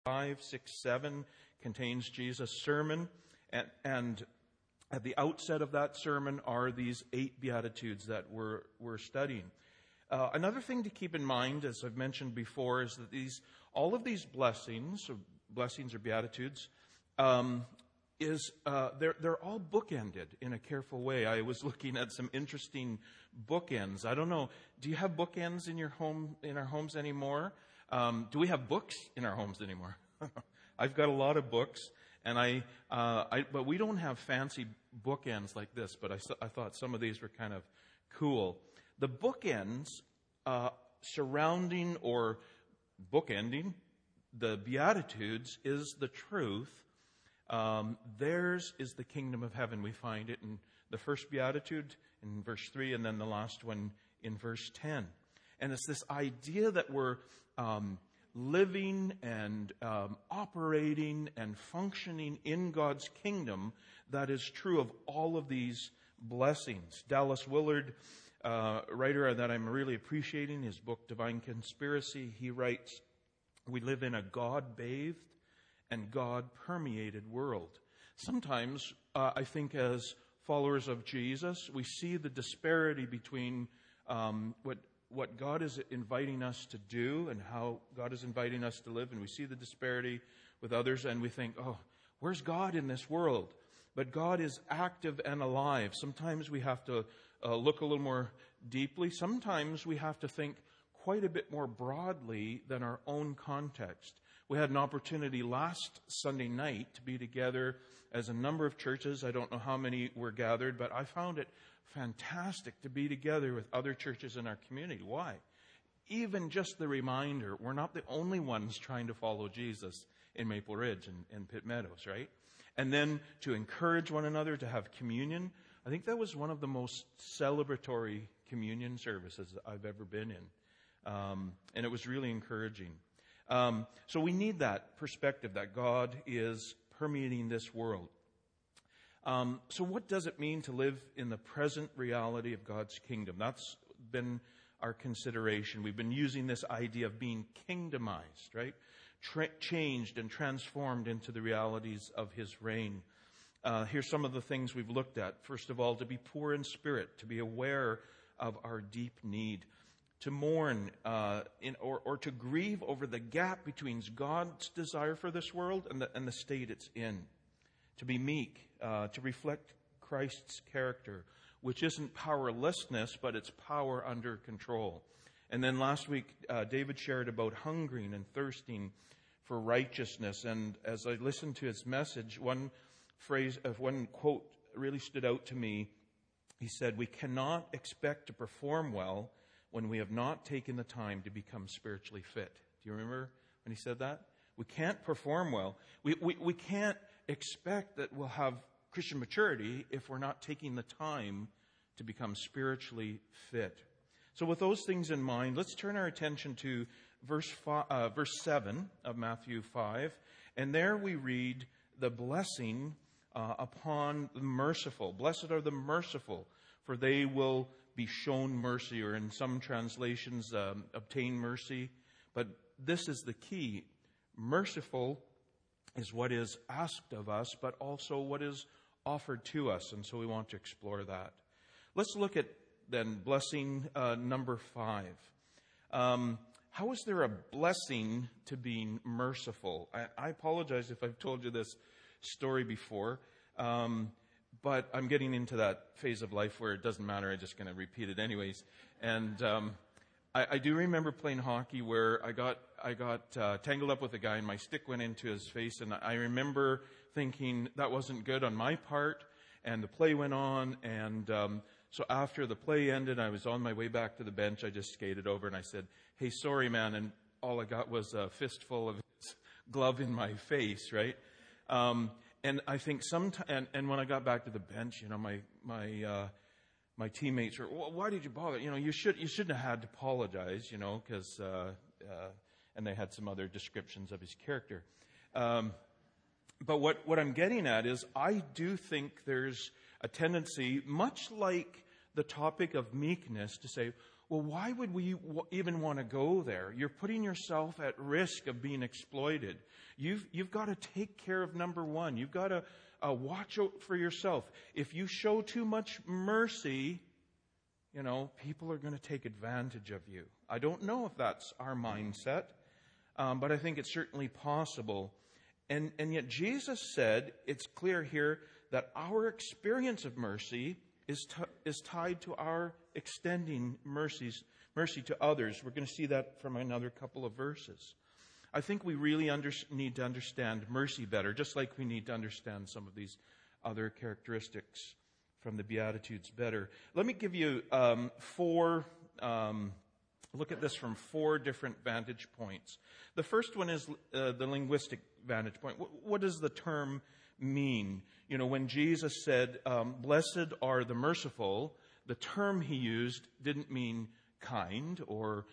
5, 6, 7 contains Jesus' sermon, and at the outset of that sermon are these 8 Beatitudes that we're studying. Another thing to keep in mind, as I've mentioned before, is that all of these blessings or Beatitudes, they're all bookended in a careful way. I was looking at some interesting bookends. I don't know, do you have bookends in our homes anymore? Do we have books in our homes anymore? I've got a lot of books, and but we don't have fancy bookends like this. But I thought some of these were kind of cool. The bookends surrounding or bookending the Beatitudes is the truth. Theirs is the kingdom of heaven. We find it in the first Beatitude in verse 3, and then the last one in verse 10. And it's this idea that we're living and operating and functioning in God's kingdom that is true of all of these blessings. Dallas Willard, writer that I'm really appreciating, his book Divine Conspiracy, he writes, "We live in a God-bathed and God-permeated world." Sometimes, I think as followers of Jesus, we see the disparity between what God is inviting us to do and how God is inviting us to live, and we see the disparity with others, and we think, oh, where's God in this world? But God is active and alive. Sometimes we have to look a little more deeply. Sometimes we have to think quite a bit more broadly than our own context. We had an opportunity last Sunday night to be together as a number of churches. I don't know how many were gathered, but I found it fantastic to be together with other churches in our community. Why? Even just the reminder, we're not the only ones trying to follow Jesus in Maple Ridge and Pitt Meadows, right? And then to encourage one another to have communion. I think that was one of the most celebratory communion services I've ever been in. And it was really encouraging. So we need that perspective that God is permeating this world. So what does it mean to live in the present reality of God's kingdom? That's been our consideration. We've been using this idea of being kingdomized, right? Changed and transformed into the realities of His reign. Here's some of the things we've looked at. First of all, to be poor in spirit, to be aware of our deep need, to mourn or to grieve over the gap between God's desire for this world and the state it's in, to be meek, to reflect Christ's character, which isn't powerlessness, but it's power under control. And then last week, David shared about hungering and thirsting for righteousness. And as I listened to his message, one quote really stood out to me. He said, "We cannot expect to perform well when we have not taken the time to become spiritually fit." Do you remember when he said that? We can't perform well. We can't expect that we'll have Christian maturity if we're not taking the time to become spiritually fit. So with those things in mind, let's turn our attention to verse 7 of Matthew 5. And there we read the blessing upon the merciful. "Blessed are the merciful, for they will be shown mercy," or in some translations, obtain mercy. But this is the key. Merciful is what is asked of us, but also what is offered to us. And so we want to explore that. Let's look at then blessing number 5. How is there a blessing to being merciful? I apologize if I've told you this story before, but I'm getting into that phase of life where it doesn't matter. I'm just going to repeat it anyways. And I do remember playing hockey where I got tangled up with a guy and my stick went into his face, and I remember thinking that wasn't good on my part, and the play went on, and so after the play ended, I was on my way back to the bench. I just skated over and I said, "Hey, sorry, man," and all I got was a fistful of his glove in my face, right? And I think and when I got back to the bench, my teammates were, "Well, why did you bother? You shouldn't have had to apologize, because," and they had some other descriptions of his character. But what I'm getting at is I do think there's a tendency, much like the topic of meekness, to say, well, why would we even want to go there? You're putting yourself at risk of being exploited. You've got to take care of number one. You've got to watch out for yourself. If you show too much mercy, people are going to take advantage of you. I don't know if that's our mindset, but I think it's certainly possible. And yet Jesus said, it's clear here that our experience of mercy is tied to our extending mercy to others. We're going to see that from another couple of verses. I think we really need to understand mercy better, just like we need to understand some of these other characteristics from the Beatitudes better. Let me give you look at this from 4 different vantage points. The first one is the linguistic vantage point. What does the term mean? When Jesus said, blessed are the merciful, the term he used didn't mean kind or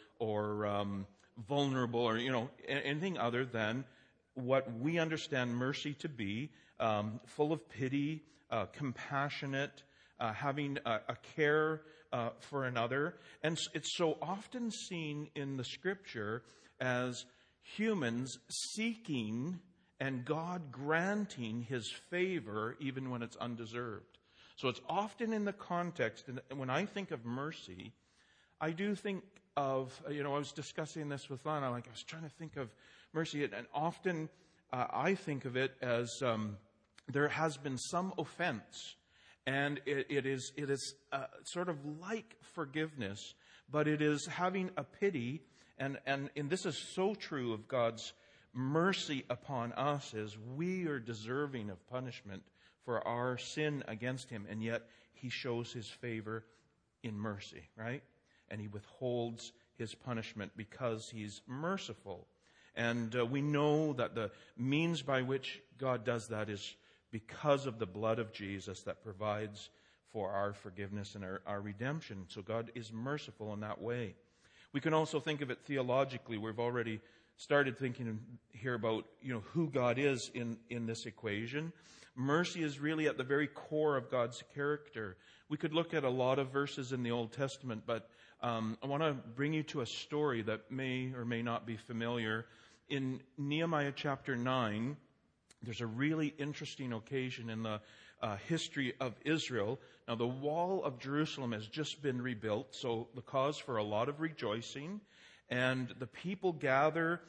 vulnerable or, anything other than what we understand mercy to be, full of pity, compassionate, having a care for another. And it's so often seen in the Scripture as humans seeking and God granting His favor even when it's undeserved. So it's often in the context, and when I think of mercy, I do think of, I was discussing this with Lana, I was trying to think of mercy, and often I think of it as there has been some offense, and it is sort of like forgiveness, but it is having a pity, and this is so true of God's mercy upon us, as we are deserving of punishment for our sin against Him, and yet He shows His favor in mercy, right? And He withholds His punishment because He's merciful. And we know that the means by which God does that is because of the blood of Jesus that provides for our forgiveness and our redemption. So God is merciful in that way. We can also think of it theologically. We've already started thinking here about, who God is in this equation. Mercy is really at the very core of God's character. We could look at a lot of verses in the Old Testament, but I want to bring you to a story that may or may not be familiar. In Nehemiah chapter 9, there's a really interesting occasion in the history of Israel. Now, the wall of Jerusalem has just been rebuilt, so the cause for a lot of rejoicing. And the people gather.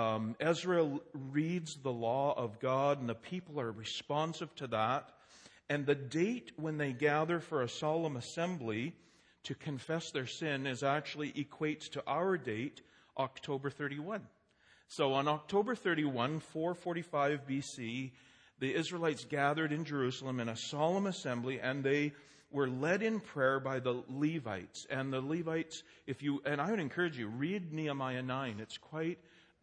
Ezra reads the law of God, and the people are responsive to that. And the date when they gather for a solemn assembly to confess their sin actually equates to our date, October 31. So on October 31, 445 BC, the Israelites gathered in Jerusalem in a solemn assembly, and they were led in prayer by the Levites. And the Levites, and I would encourage you, read Nehemiah 9. It's quite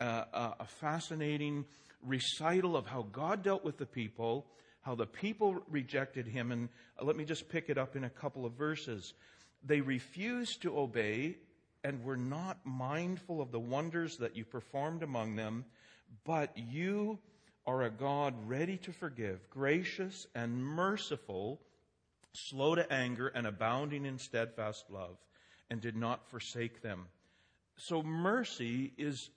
a fascinating recital of how God dealt with the people, how the people rejected Him. And let me just pick it up in a couple of verses. They refused to obey and were not mindful of the wonders that you performed among them, but you are a God ready to forgive, gracious and merciful, slow to anger and abounding in steadfast love, and did not forsake them. So mercy is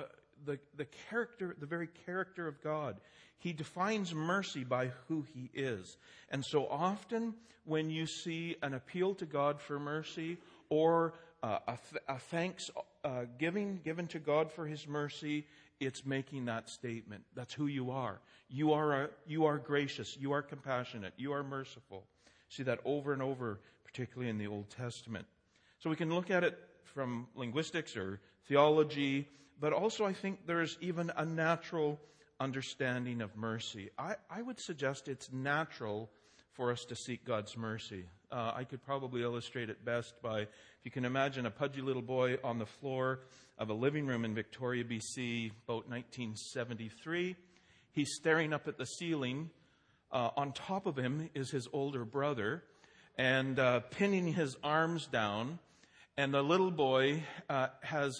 the character, the very character of God. He defines mercy by who He is. And so often when you see an appeal to God for mercy, or a thanks given to God for His mercy, it's making that statement. That's who you are. You are gracious. You are compassionate. You are merciful. See that over and over, particularly in the Old Testament. So we can look at it from linguistics or theology, but also I think there's even a natural understanding of mercy. I would suggest it's natural for us to seek God's mercy. I could probably illustrate it best by, if you can imagine a pudgy little boy on the floor of a living room in Victoria, BC, about 1973. He's staring up at the ceiling. On top of him is his older brother, and pinning his arms down. And the little boy has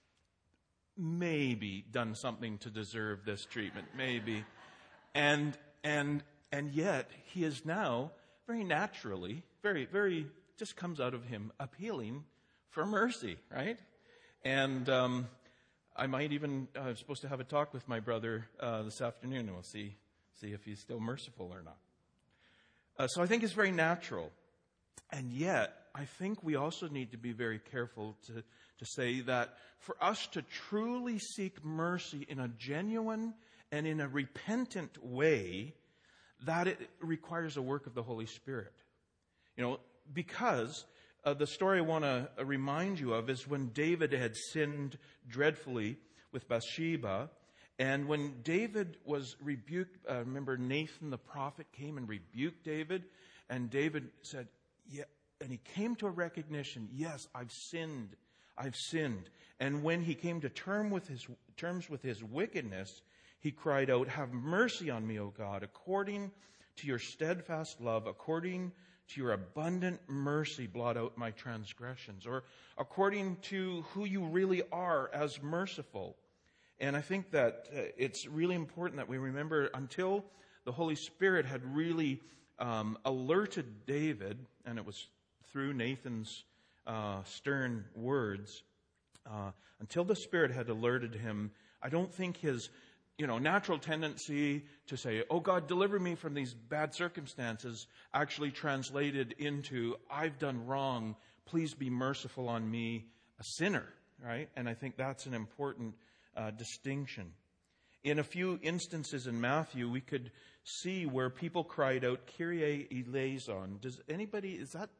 maybe done something to deserve this treatment, maybe. And yet he is now very naturally, very, very, just comes out of him, appealing for mercy, right? And I might even, I'm supposed to have a talk with my brother this afternoon, and we'll see if he's still merciful or not. So I think it's very natural. And yet, I think we also need to be very careful to say that for us to truly seek mercy in a genuine and in a repentant way, that it requires a work of the Holy Spirit. Because the story I want to remind you of is when David had sinned dreadfully with Bathsheba. And when David was rebuked, remember Nathan the prophet came and rebuked David. And David said, yeah, and he came to a recognition, yes, I've sinned. And when he came to terms with his wickedness, he cried out, have mercy on me, O God, according to your steadfast love, according to your abundant mercy, blot out my transgressions, or according to who you really are as merciful. And I think that it's really important that we remember until the Holy Spirit had really alerted David, and it was through Nathan's stern words, until the Spirit had alerted him, I don't think his natural tendency to say, oh God, deliver me from these bad circumstances, actually translated into, I've done wrong, please be merciful on me, a sinner, right? And I think that's an important distinction. In a few instances in Matthew, we could see where people cried out, Kyrie eleison. Is that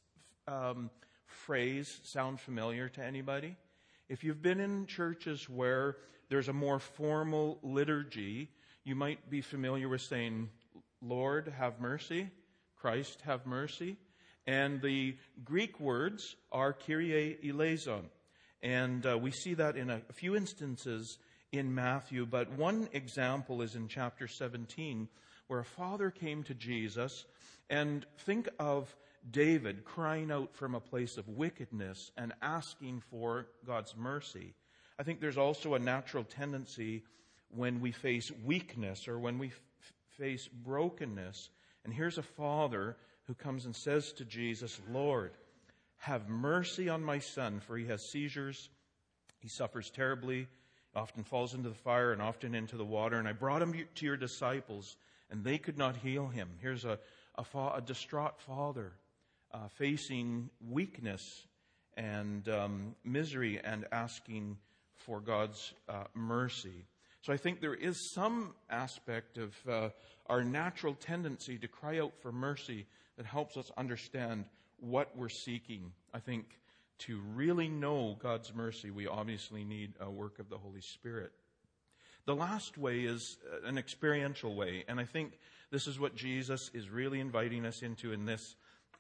phrase sound familiar to anybody? If you've been in churches where there's a more formal liturgy, you might be familiar with saying, Lord, have mercy, Christ, have mercy. And the Greek words are Kyrie eleison. And we see that in a few instances in Matthew, but one example is in chapter 17, where a father came to Jesus, and think of David crying out from a place of wickedness and asking for God's mercy. I think there's also a natural tendency when we face weakness or when we face brokenness. And here's a father who comes and says to Jesus, Lord, have mercy on my son, for he has seizures. He suffers terribly, often falls into the fire and often into the water. And I brought him to your disciples, and they could not heal him. Here's a distraught father facing weakness and misery and asking for God's mercy. So I think there is some aspect of our natural tendency to cry out for mercy that helps us understand what we're seeking. I think to really know God's mercy, we obviously need a work of the Holy Spirit. The last way is an experiential way, and I think this is what Jesus is really inviting us into in this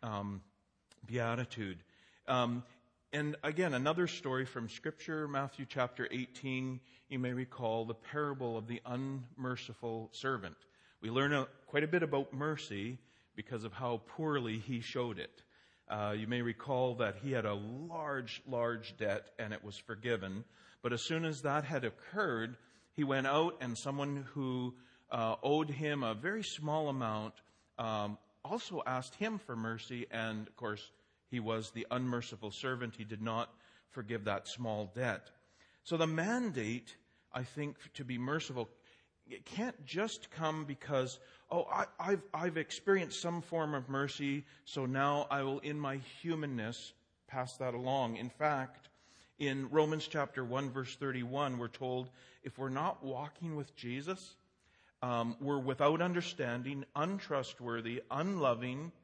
beatitude. And again, another story from Scripture, Matthew chapter 18, you may recall the parable of the unmerciful servant. We learn quite a bit about mercy because of how poorly he showed it. You may recall that he had a large debt and it was forgiven. But as soon as that had occurred, he went out and someone who owed him a very small amount also asked him for mercy. And of course, he was the unmerciful servant. He did not forgive that small debt. So the mandate, I think, to be merciful, it can't just come because, I've experienced some form of mercy, so now I will, in my humanness, pass that along. In fact, in Romans chapter 1, verse 31, we're told if we're not walking with Jesus, we're without understanding, untrustworthy, unloving,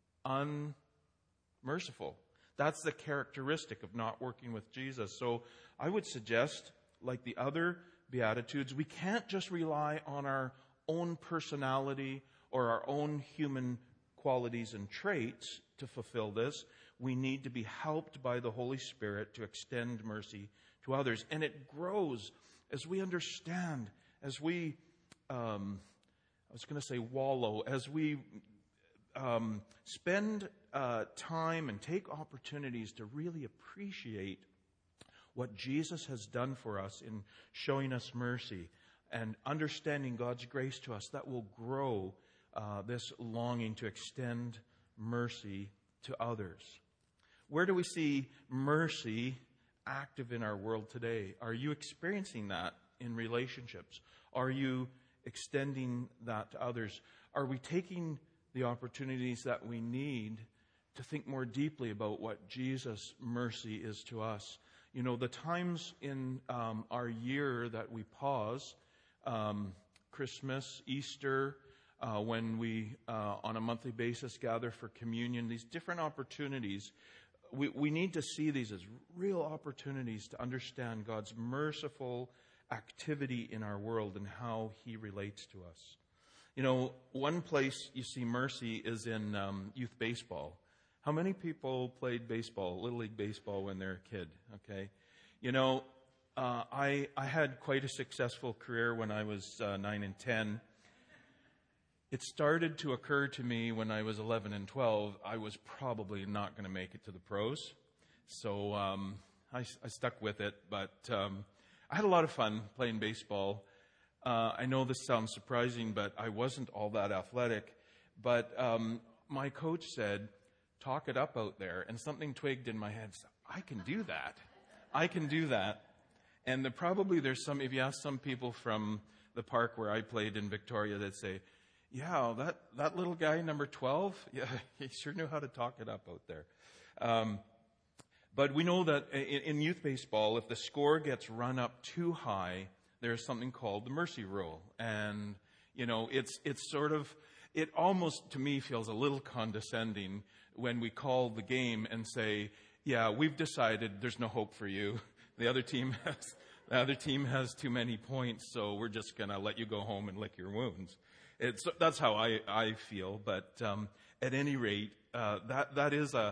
unmerciful. That's the characteristic of not working with Jesus. So I would suggest, like the other Beatitudes, we can't just rely on our own personality or our own human qualities and traits to fulfill this. We need to be helped by the Holy Spirit to extend mercy to others. And it grows as we understand, as we, wallow, as we spend time and take opportunities to really appreciate what Jesus has done for us in showing us mercy and understanding God's grace to us. That will grow this longing to extend mercy to others. Where do we see mercy active in our world today? Are you experiencing that in relationships? Are you extending that to others? Are we taking the opportunities that we need to think more deeply about what Jesus' mercy is to us? You know, the times in our year that we pause, Christmas, Easter, when we, on a monthly basis, gather for communion, these different opportunities, we need to see these as real opportunities to understand God's merciful activity in our world and how He relates to us. You know, one place you see mercy is in youth baseball. How many people played baseball, Little League baseball, when they're a kid? Okay. You know, I had quite a successful career when I was 9 and 10. It started to occur to me when I was 11 and 12, I was probably not going to make it to the pros. So I stuck with it, but I had a lot of fun playing baseball. I know this sounds surprising, but I wasn't all that athletic. But my coach said, talk it up out there. And something twigged in my head. I can do that. I can do that. And probably there's some, if you ask some people from the park where I played in Victoria, they'd say, yeah, that little guy, number 12, yeah, he sure knew how to talk it up out there. But we know that in youth baseball, if the score gets run up too high, there's something called the mercy rule. And, you know, it's sort of, it almost to me feels a little condescending when we call the game and say, yeah, we've decided there's no hope for you. The other team has too many points, so we're just going to let you go home and lick your wounds. That's how I feel. But at any rate, that is a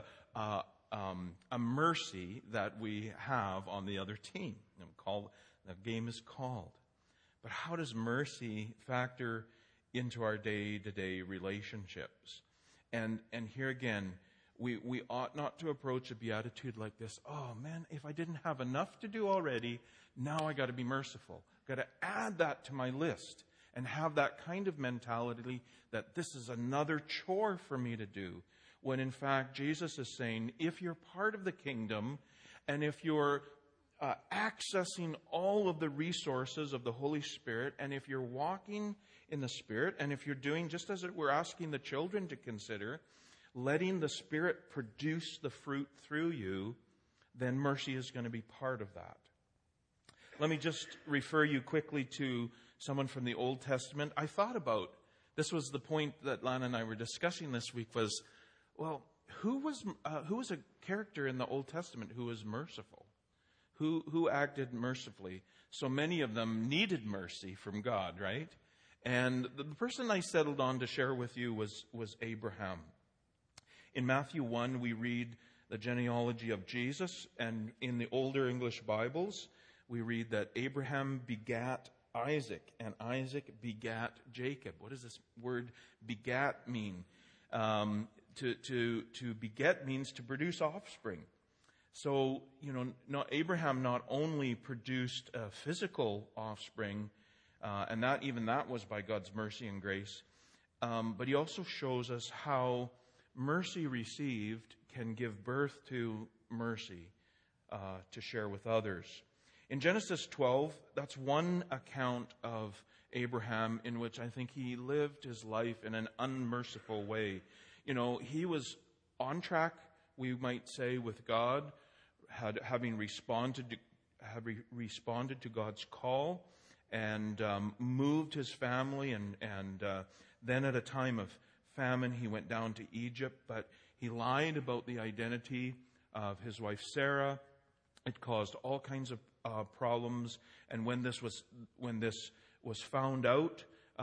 mercy that we have on the other team. The game is called. But how does mercy factor into our day-to-day relationships? And here again, we ought not to approach a beatitude like this. Oh man, if I didn't have enough to do already, now I got to be merciful. Got to add that to my list and have that kind of mentality that this is another chore for me to do. When in fact Jesus is saying, if you're part of the kingdom and if you're accessing all of the resources of the Holy Spirit, and if you're walking in the Spirit, and if you're doing just as we're asking the children to consider, letting the Spirit produce the fruit through you, then mercy is going to be part of that. Let me just refer you quickly to someone from the Old Testament. I thought about, this was the point that Lana and I were discussing this week, was, well, who was a character in the Old Testament who was merciful? Who acted mercifully? So many of them needed mercy from God, right? And the person I settled on to share with you was Abraham. In Matthew 1, we read the genealogy of Jesus, and in the older English Bibles, we read that Abraham begat Isaac, and Isaac begat Jacob. What does this word begat mean? To beget means to produce offspring. So, Abraham not only produced a physical offspring, and that was by God's mercy and grace, but he also shows us how mercy received can give birth to mercy to share with others. In Genesis 12, that's one account of Abraham in which I think he lived his life in an unmerciful way. He was on track, we might say, with God, having responded to God's call, and moved his family, and then at a time of famine he went down to Egypt, but he lied about the identity of his wife Sarah. It caused all kinds of problems, and when this was found out,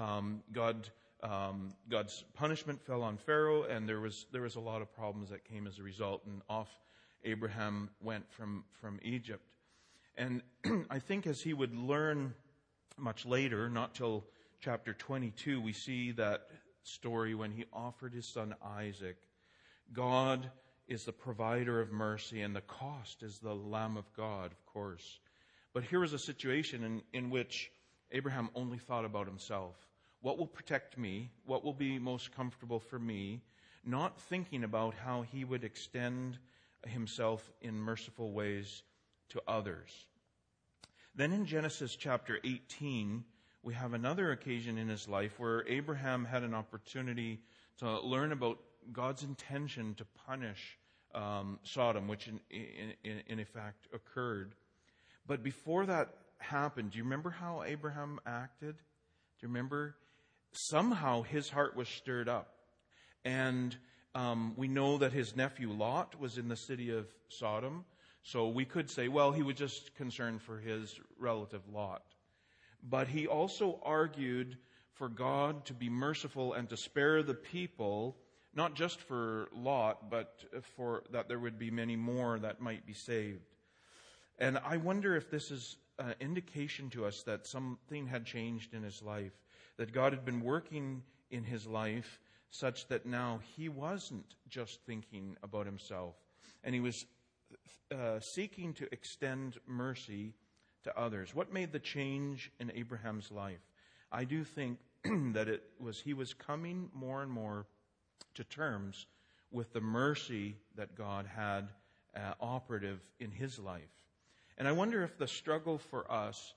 God's punishment fell on Pharaoh, and there was a lot of problems that came as a result, and off Abraham went from Egypt. And I think as he would learn much later, not till chapter 22, we see that story when he offered his son Isaac. God is the provider of mercy, and the cost is the Lamb of God, of course. But here was a situation in which Abraham only thought about himself. What will protect me? What will be most comfortable for me? Not thinking about how he would extend himself in merciful ways to others. Then in Genesis chapter 18, we have another occasion in his life where Abraham had an opportunity to learn about God's intention to punish Sodom, which in effect occurred. But before that happened, do you remember how Abraham acted? Do you remember? Somehow his heart was stirred up. And we know that his nephew Lot was in the city of Sodom. So we could say, well, he was just concerned for his relative Lot. But he also argued for God to be merciful and to spare the people, not just for Lot, but for that there would be many more that might be saved. And I wonder if this is an indication to us that something had changed in his life, that God had been working in his life such that now he wasn't just thinking about himself, and he was seeking to extend mercy to others. What made the change in Abraham's life? I do think that he was coming more and more to terms with the mercy that God had operative in his life. And I wonder if the struggle for us,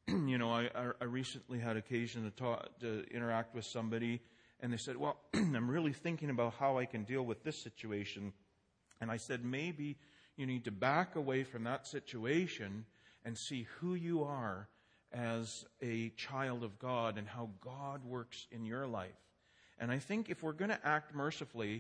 I recently had occasion to interact with somebody, and they said, well, I'm really thinking about how I can deal with this situation. And I said, maybe you need to back away from that situation and see who you are as a child of God and how God works in your life. And I think if we're going to act mercifully,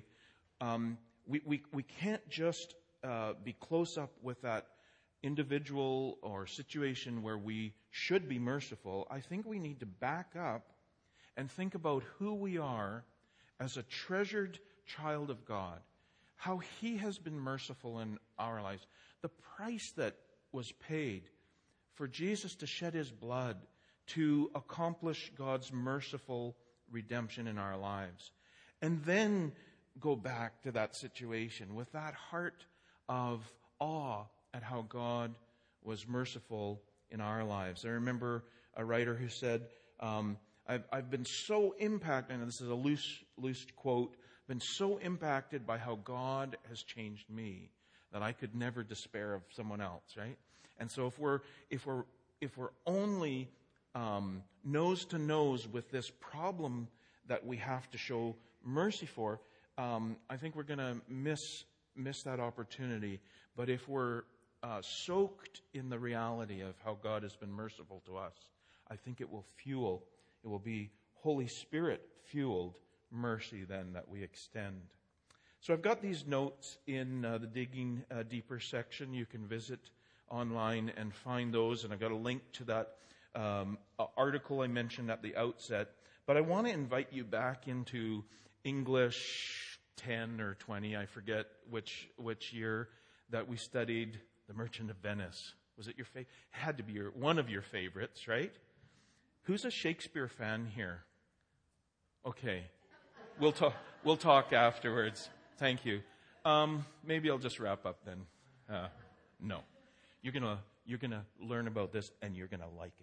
we can't just be close up with that individual or situation where we should be merciful. I think we need to back up and think about who we are as a treasured child of God, how he has been merciful in our lives, the price that was paid for Jesus to shed his blood to accomplish God's merciful redemption in our lives. And then go back to that situation with that heart of awe at how God was merciful in our lives. I remember a writer who said, I've been so impacted, and this is a loose quote, been so impacted by how God has changed me that I could never despair of someone else, right? And so if we're only nose to nose with this problem that we have to show mercy for, I think we're going to miss that opportunity. But if we're soaked in the reality of how God has been merciful to us, I think it will be Holy Spirit fueled mercy then that we extend. So I've got these notes in the Digging Deeper section. You can visit online and find those, and I've got a link to that article I mentioned at the outset. But I want to invite you back into English 10 or 20, I forget which year, that we studied The Merchant of Venice. Was it your favorite? It had to be one of your favorites, right? Who's a Shakespeare fan here? Okay. We'll talk afterwards. Thank you. Maybe I'll just wrap up then. No. You're gonna learn about this and you're gonna like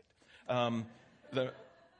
it.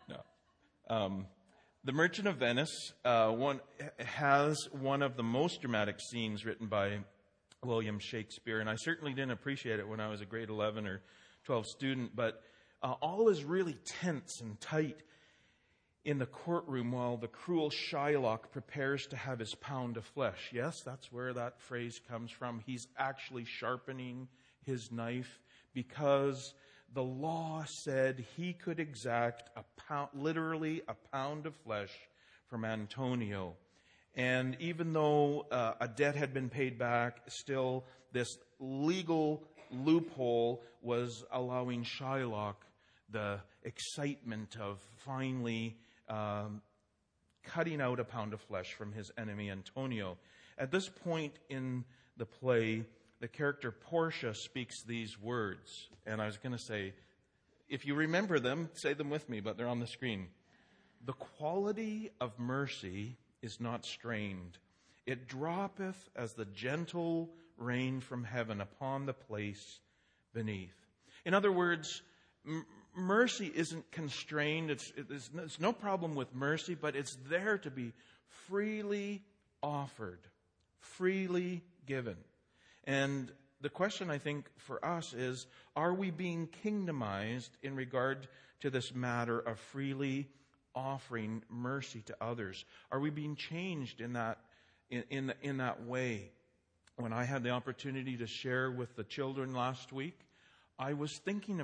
The Merchant of Venice has one of the most dramatic scenes written by William Shakespeare, and I certainly didn't appreciate it when I was a grade 11 or 12 student, but all is really tense and tight in the courtroom while the cruel Shylock prepares to have his pound of flesh. Yes, that's where that phrase comes from. He's actually sharpening his knife because the law said he could exact literally a pound of flesh from Antonio. And even though a debt had been paid back, still this legal loophole was allowing Shylock the excitement of finally cutting out a pound of flesh from his enemy Antonio. At this point in the play, the character Portia speaks these words. And I was going to say, if you remember them, say them with me, but they're on the screen. The quality of mercy is not strained. It droppeth as the gentle rain from heaven upon the place beneath. In other words, mercy isn't constrained. There's no problem with mercy, but it's there to be freely offered, freely given. And the question, I think, for us is, are we being kingdomized in regard to this matter of freely offering mercy to others? Are we being changed in that way? When I had the opportunity to share with the children last week, I was thinking,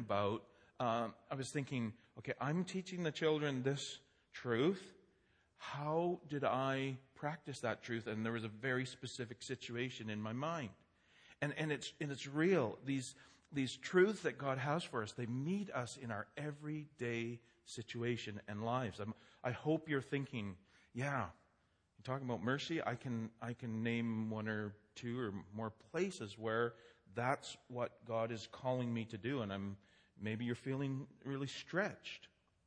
okay, I'm teaching the children this truth. How did I practice that truth? And there was a very specific situation in my mind. And it's real. These truths that God has for us, they meet us in our everyday situation and lives. I hope you're thinking, yeah, you're talking about mercy. I can name one or two or more places where that's what God is calling me to do, and maybe you're feeling really stretched.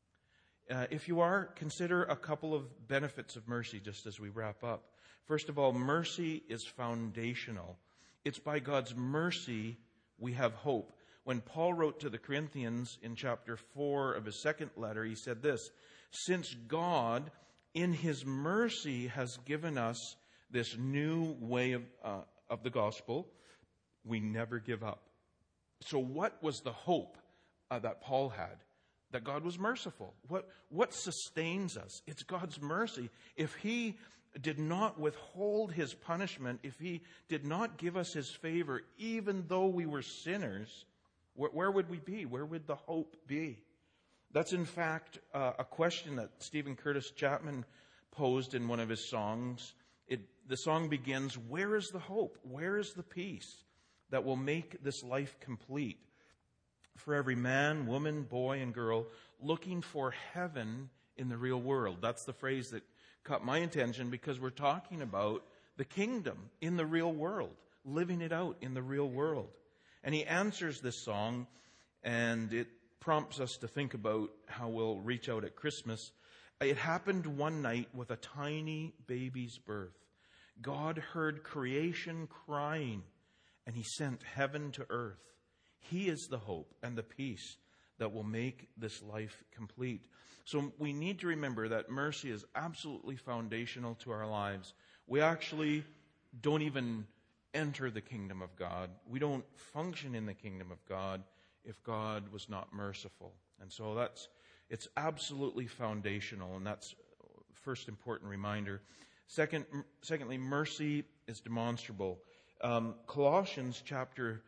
If you are, consider a couple of benefits of mercy just as we wrap up. First of all, mercy is foundational. It's by God's mercy we have hope. When Paul wrote to the Corinthians in chapter 4 of his second letter, he said this: "Since God, in his mercy, has given us this new way of the gospel, we never give up." So what was the hope that Paul had? That God was merciful. What sustains us? It's God's mercy. If he did not withhold his punishment, if he did not give us his favor, even though we were sinners, where would we be? Where would the hope be? That's in fact a question that Stephen Curtis Chapman posed in one of his songs. The song begins, "Where is the hope? Where is the peace that will make this life complete? For every man, woman, boy, and girl looking for heaven in the real world." That's the phrase that caught my attention, because we're talking about the kingdom in the real world, living it out in the real world. And he answers this song, and it prompts us to think about how we'll reach out at Christmas. It happened one night with a tiny baby's birth. God heard creation crying, and he sent heaven to earth. He is the hope and the peace that will make this life complete. So we need to remember that mercy is absolutely foundational to our lives. We actually don't even enter the kingdom of God. We don't function in the kingdom of God if God was not merciful. And so it's absolutely foundational, and that's the first important reminder. Secondly, mercy is demonstrable. Colossians chapter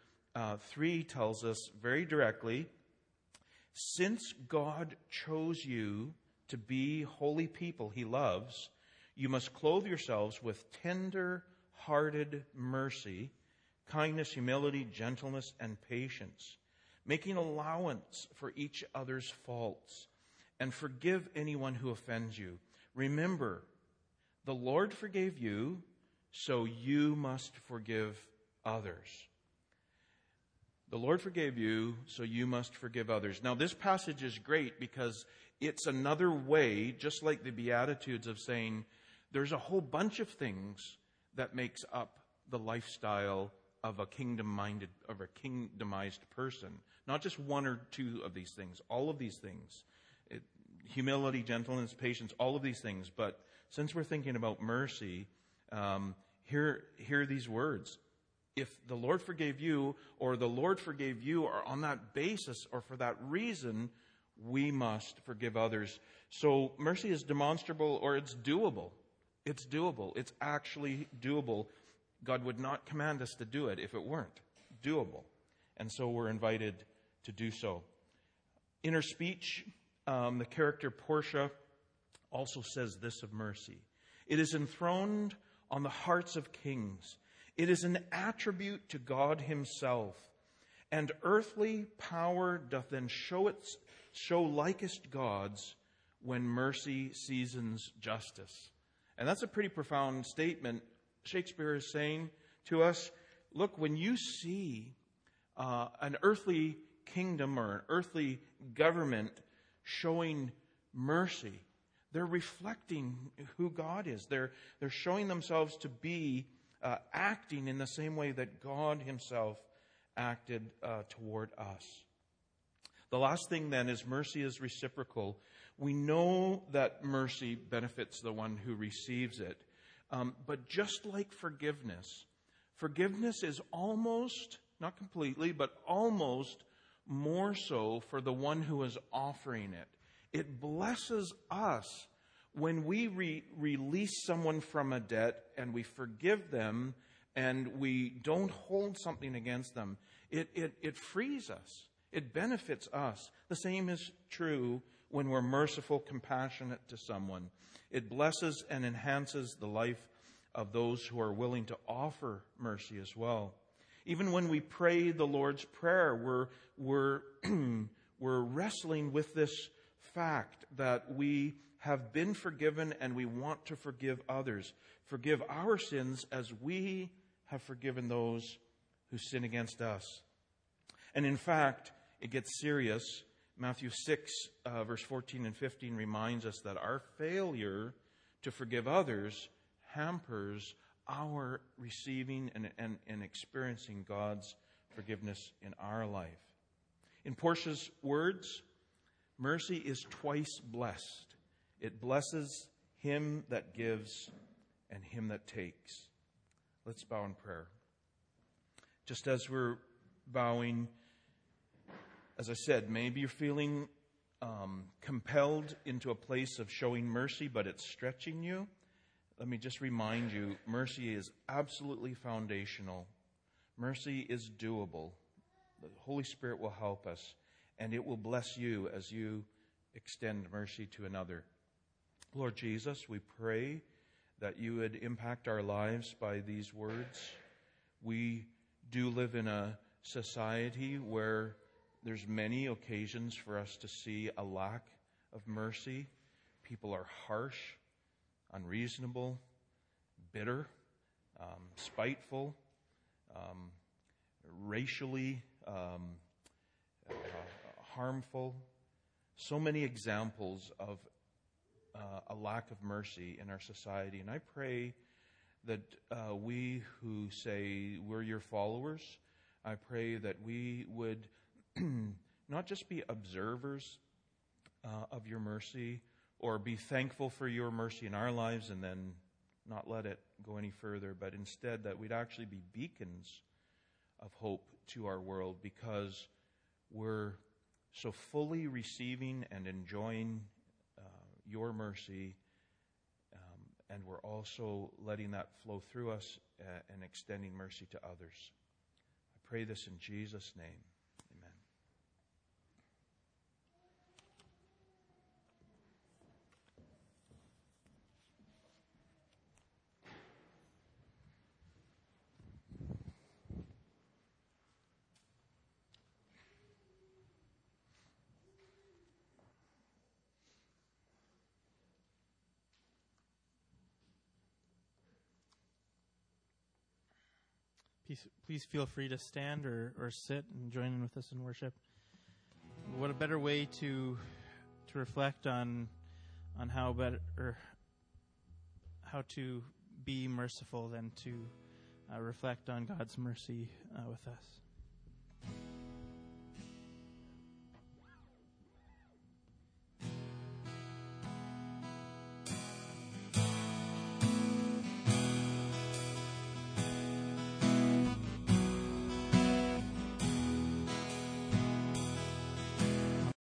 3 tells us very directly, "Since God chose you to be holy people he loves, you must clothe yourselves with tender-hearted mercy, kindness, humility, gentleness, and patience, making allowance for each other's faults, and forgive anyone who offends you. Remember, the Lord forgave you, so you must forgive others." The Lord forgave you, so you must forgive others. Now, this passage is great because it's another way, just like the Beatitudes, of saying there's a whole bunch of things that makes up the lifestyle of a kingdom-minded, of a kingdomized person. Not just one or two of these things, all of these things. Humility, gentleness, patience, all of these things. But since we're thinking about mercy, hear these words. If the Lord forgave you, or the Lord forgave you, or on that basis, or for that reason, we must forgive others. So mercy is demonstrable, or it's doable. It's doable. It's actually doable. God would not command us to do it if it weren't doable. And so we're invited to do so. In her speech, the character Portia also says this of mercy: "It is enthroned on the hearts of kings. It is an attribute to God himself, and earthly power doth then show likest God's when mercy seasons justice." And that's a pretty profound statement. Shakespeare is saying to us, look, when you see an earthly kingdom or an earthly government showing mercy, they're reflecting who God is. They're showing themselves to be acting in the same way that God himself acted toward us. The last thing then is mercy is reciprocal. We know that mercy benefits the one who receives it. But just like forgiveness Forgiveness is almost, not completely, but almost more so for the one who is offering it. It blesses us when we release someone from a debt and we forgive them and we don't hold something against them. It frees us. It benefits us. The same is true when we're merciful, compassionate to someone. It blesses and enhances the life of those who are willing to offer mercy as well. Even when we pray the Lord's Prayer, we're wrestling with this fact that we have been forgiven and we want to forgive others. Forgive our sins as we have forgiven those who sin against us. And in fact, it gets serious. Matthew 6, verse 14 and 15 reminds us that our failure to forgive others hampers our receiving and experiencing God's forgiveness in our life. In Portia's words, mercy is twice blessed. It blesses him that gives and him that takes. Let's bow in prayer. Just as we're bowing, as I said, maybe you're feeling compelled into a place of showing mercy, but it's stretching you. Let me just remind you, mercy is absolutely foundational. Mercy is doable. The Holy Spirit will help us, and it will bless you as you extend mercy to another. Lord Jesus, we pray that you would impact our lives by these words. We do live in a society where there's many occasions for us to see a lack of mercy. People are harsh, unreasonable, bitter, spiteful, racially harmful. So many examples of a lack of mercy in our society. And I pray that we who say we're your followers, I pray that we would not just be observers of your mercy or be thankful for your mercy in our lives and then not let it go any further, but instead that we'd actually be beacons of hope to our world because we're so fully receiving and enjoying your mercy, and we're also letting that flow through us and extending mercy to others. I pray this in Jesus' name. Amen. Please feel free to stand or sit and join in with us in worship. What a better way to reflect on how to be merciful than to reflect on God's mercy with us.